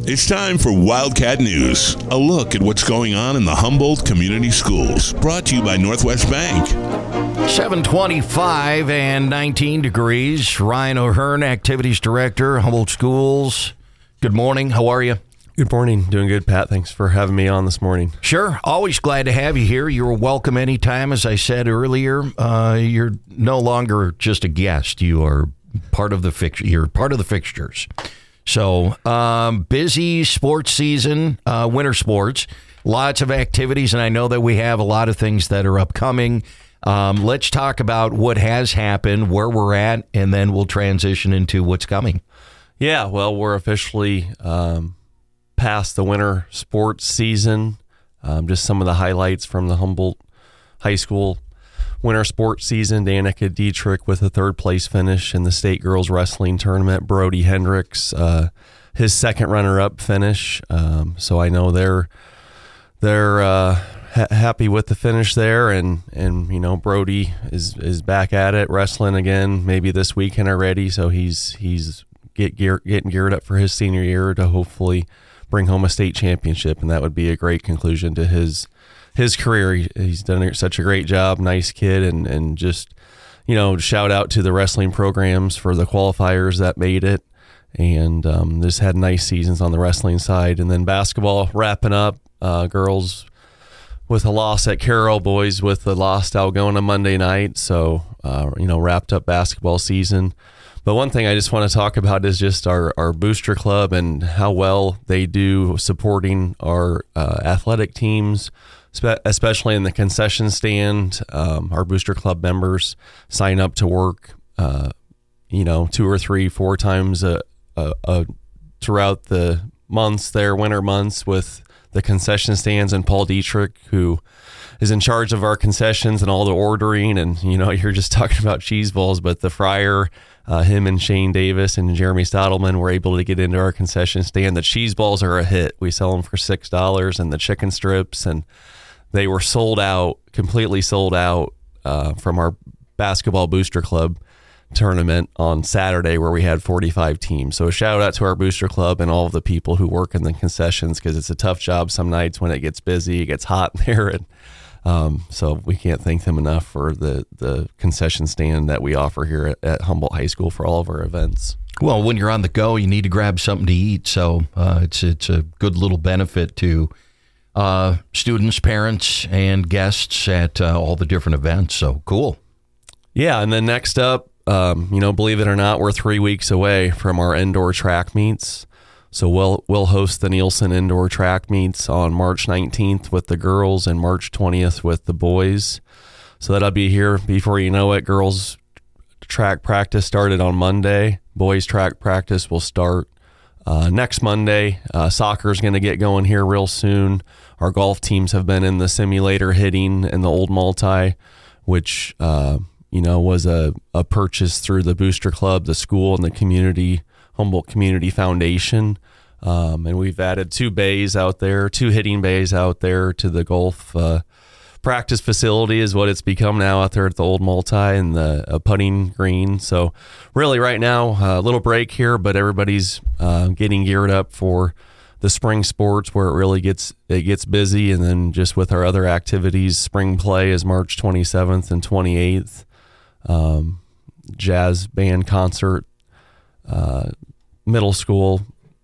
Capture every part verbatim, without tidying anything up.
It's time for Wildcat News, a look at what's going on in the Humboldt Community Schools, brought to you by Northwest Bank. seven twenty-five and nineteen degrees. Ryan O'Hearn, Activities Director, Humboldt Schools. Good morning. How are you? Good morning. Doing good, Pat. Thanks for having me on this morning. Sure. Always glad to have you here. You're welcome anytime. As I said earlier, uh, you're no longer just a guest. You are part of the fix- You're part of the fixtures. So, um, busy sports season, uh, winter sports, lots of activities, and I know that we have a lot of things that are upcoming. Um, let's talk about what has happened, where we're at, and then we'll transition into what's coming. Yeah, well, we're officially um, past the winter sports season. Um, just some of the highlights from the Humboldt High School winter sports season. Danica Dietrich with a third place finish in the state girls wrestling tournament. Brody Hendricks, uh, his second runner-up finish. Um, so I know they're they're uh, ha- happy with the finish there, and and you know Brody is is back at it wrestling again. Maybe this weekend already. So he's he's get gear, getting geared up for his senior year to hopefully bring home a state championship, and that would be a great conclusion to his. His career. He, he's done such a great job, nice kid, and, and just, you know, shout out to the wrestling programs for the qualifiers that made it, and um, just had nice seasons on the wrestling side. And then basketball wrapping up, uh, girls with a loss at Carroll, boys with the loss to Algona Monday night, so, uh, you know, wrapped up basketball season. But one thing I just want to talk about is just our, our booster club and how well they do supporting our uh, athletic teams, especially in the concession stand. Um, our booster club members sign up to work, uh, you know, two or three, four times a, a, a throughout the months there, winter months, with the concession stands, and Paul Dietrich, who is in charge of our concessions and all the ordering. And, you know, you're just talking about cheese balls, but the fryer, uh, him and Shane Davis and Jeremy Stottleman were able to get into our concession stand. The cheese balls are a hit. We sell them for six dollars, and the chicken strips, and they were sold out, completely sold out uh, from our basketball booster club tournament on Saturday, where we had forty-five teams. So a shout out to our booster club and all of the people who work in the concessions, because it's a tough job some nights when it gets busy, it gets hot there. And um, so we can't thank them enough for the, the concession stand that we offer here at, at Humboldt High School for all of our events. Well, when you're on the go, you need to grab something to eat. So uh, it's, it's a good little benefit to Uh, students, parents, and guests at uh, all the different events. So cool. Yeah, and then next up, um, you know, believe it or not, we're three weeks away from our indoor track meets. So we'll we'll host the Nielsen indoor track meets on March nineteenth with the girls and March twentieth with the boys. So that'll be here before you know it. Girls track practice started on Monday. Boys track practice will start Uh, next Monday. Uh, soccer is going to get going here real soon. Our golf teams have been in the simulator hitting in the old multi, which, uh, you know, was a, a purchase through the Booster Club, the school, and the community, Humboldt Community Foundation. Um, and we've added two bays out there, two hitting bays out there to the golf uh, practice facility is what it's become now out there at the old multi, and the uh, putting green. So really right now, a uh, little break here, but everybody's uh, getting geared up for the spring sports, where it really gets it gets busy. And then just with our other activities, spring play is March twenty-seventh and twenty-eighth. Um, jazz band concert, uh, middle school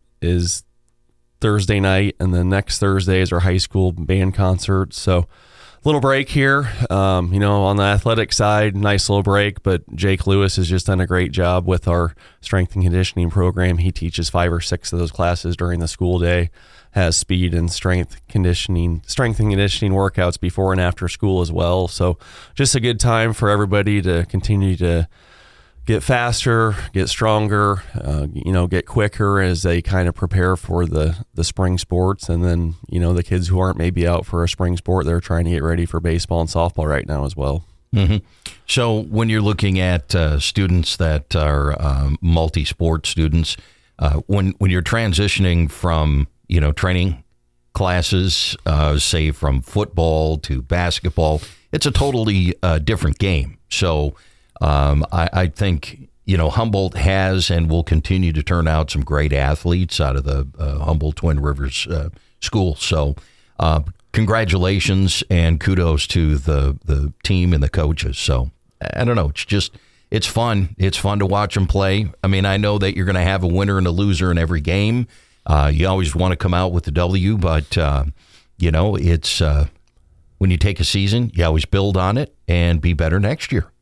is Thursday night, and then next Thursday is our high school band concert. So little break here, um, you know, on the athletic side, nice little break, but Jake Lewis has just done a great job with our strength and conditioning program. He teaches five or six of those classes during the school day, has speed and strength conditioning, strength and conditioning workouts before and after school as well. So just a good time for everybody to continue to get faster, get stronger, uh, you know, get quicker as they kind of prepare for the, the spring sports. And then, you know, the kids who aren't maybe out for a spring sport, they're trying to get ready for baseball and softball right now as well. Mm-hmm. So when you're looking at uh, students that are um, multi-sport students, uh, when, when you're transitioning from, you know, training classes, uh, say from football to basketball, it's a totally uh, different game. So Um, I, I think, you know, Humboldt has and will continue to turn out some great athletes out of the uh, Humboldt Twin Rivers uh, School. So uh, congratulations and kudos to the, the team and the coaches. So I don't know. It's just, it's fun. It's fun to watch them play. I mean, I know that you're going to have a winner and a loser in every game. Uh, you always want to come out with the W, but, uh, you know, it's uh, when you take a season, you always build on it and be better next year.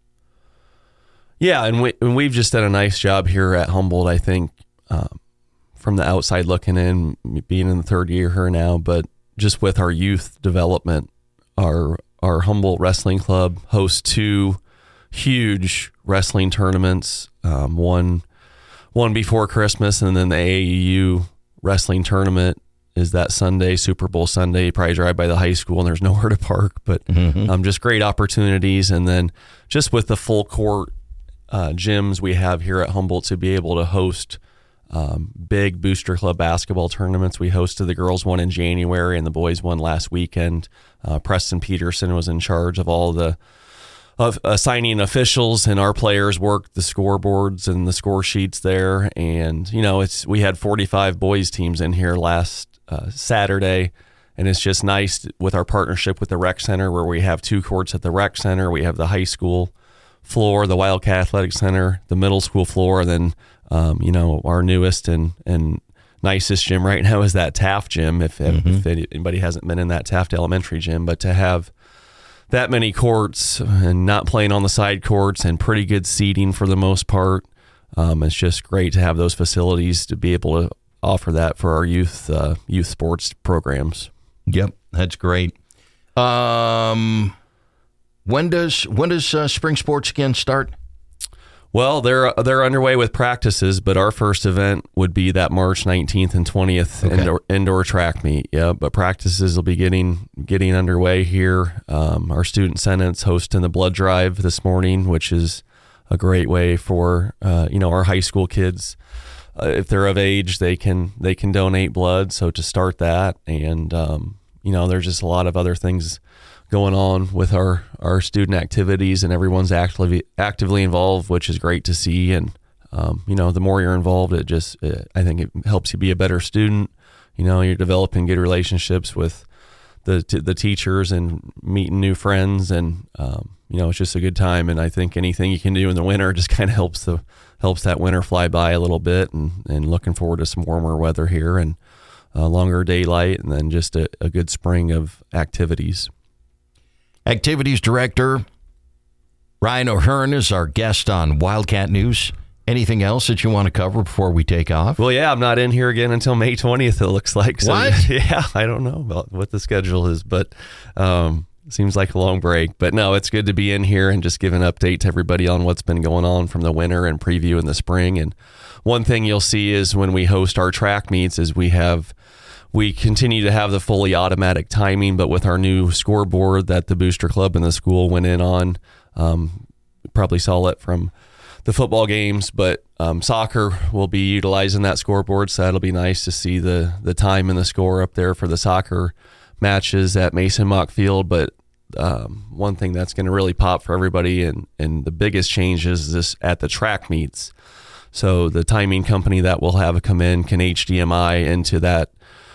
Yeah, and, we, and we've just done a nice job here at Humboldt, I think, um, from the outside looking in, being in the third year here now, but just with our youth development, our our Humboldt Wrestling Club hosts two huge wrestling tournaments, um, one one before Christmas, and then the A A U wrestling tournament is that Sunday, Super Bowl Sunday. You probably drive by the high school and there's nowhere to park, but mm-hmm. um, just great opportunities. And then just with the full court uh, gyms we have here at Humboldt to be able to host um, big Booster Club basketball tournaments. We hosted the girls one in January and the boys one last weekend. Uh, Preston Peterson was in charge of all the of assigning officials, and our players worked the scoreboards and the score sheets there. And, you know, it's we had forty-five boys teams in here last uh, Saturday, and it's just nice with our partnership with the rec center where we have two courts at the rec center. We have the high school floor, the Wildcat Athletic Center, the middle school floor, and then, um, you know, our newest and, and nicest gym right now is that Taft gym, if, mm-hmm. if anybody hasn't been in that Taft Elementary gym. But to have that many courts and not playing on the side courts and pretty good seating for the most part, um, it's just great to have those facilities to be able to offer that for our youth uh, youth sports programs. Yep, that's great. Um, when does when does uh, spring sports again start? Well, they're they're underway with practices, but our first event would be that March nineteenth and twentieth okay. indoor, indoor track meet. Yeah, but practices will be getting getting underway here. Um, our student senate's hosting the blood drive this morning, which is a great way for uh, you know our high school kids. Uh, if they're of age, they can they can donate blood. So to start that, and um, you know, there's just a lot of other things going on with our, our student activities, and everyone's actively actively involved, which is great to see. And um, you know, the more you're involved, it just it, I think it helps you be a better student. You know, you're developing good relationships with the t- the teachers and meeting new friends, and um, you know, it's just a good time. And I think anything you can do in the winter just kind of helps the helps that winter fly by a little bit. And, and looking forward to some warmer weather here and uh, longer daylight, and then just a, a good spring of activities. Activities Director Ryan O'Hearn is our guest on Wildcat News. Anything else that you want to cover before we take off? Well, yeah, I'm not in here again until May twentieth, it looks like. So, what? Yeah, I don't know about what the schedule is, but um, it seems like a long break. But no, it's good to be in here and just give an update to everybody on what's been going on from the winter and preview in the spring. And one thing you'll see is when we host our track meets is we have We continue to have the fully automatic timing, but with our new scoreboard that the Booster Club and the school went in on, um, probably saw it from the football games, but um, soccer will be utilizing that scoreboard, so that'll be nice to see the, the time and the score up there for the soccer matches at Mason Mock Field. But um, one thing that's going to really pop for everybody, and, and the biggest change is this at the track meets. So the timing company that will have come in can H D M I into that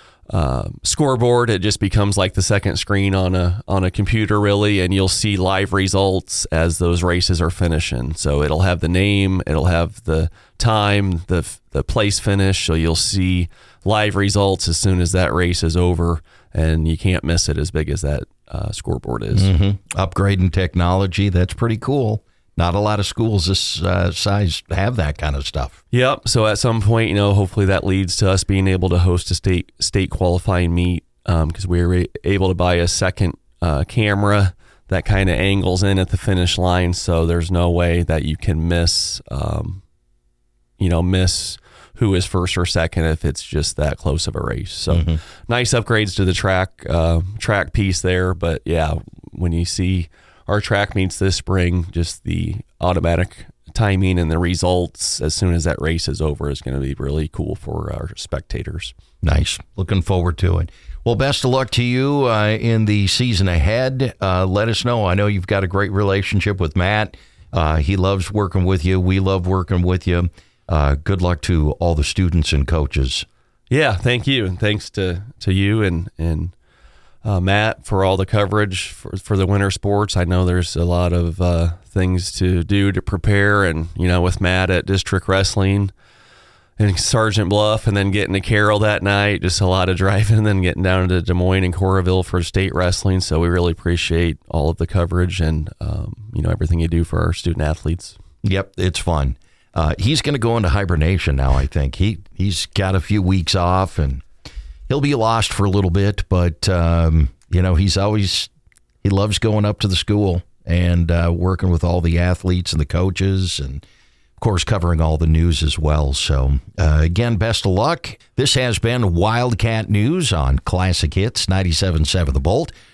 Uh, scoreboard. It just becomes like the second screen on a on a computer, really, and you'll see live results as those races are finishing. So it'll have the name, it'll have the time, the the place finish, so you'll see live results as soon as that race is over, and you can't miss it, as big as that uh, scoreboard is. Mm-hmm. Upgrading technology, that's pretty cool. Not a lot of schools this uh, size have that kind of stuff. Yep. So at some point, you know, hopefully that leads to us being able to host a state state qualifying meet, because um, we were able to buy a second uh, camera that kind of angles in at the finish line. So there's no way that you can miss, um, you know, miss who is first or second if it's just that close of a race. So mm-hmm. nice upgrades to the track uh, track piece there. But yeah, when you see our track meets this spring, just the automatic timing and the results as soon as that race is over is going to be really cool for our spectators. Nice. Looking forward to it. Well, best of luck to you uh, in the season ahead. Uh, let us know. I know you've got a great relationship with Matt. Uh, he loves working with you. We love working with you. Uh, good luck to all the students and coaches. Yeah, thank you, and thanks to, to you and and uh, Matt for all the coverage for for the winter sports. I know there's a lot of uh, things to do to prepare, and you know, with Matt at District Wrestling in Sergeant Bluff, and then getting to Carroll that night, just a lot of driving, and then getting down to Des Moines and Coralville for state wrestling. So we really appreciate all of the coverage and um, you know, everything you do for our student athletes. Yep, it's fun. Uh, he's going to go into hibernation now, I think. He, he's got a few weeks off, and he'll be lost for a little bit, but, um, you know, he's always, he loves going up to the school and uh, working with all the athletes and the coaches, and, of course, covering all the news as well. So, uh, again, best of luck. This has been Wildcat News on Classic Hits ninety-seven point seven The Bolt.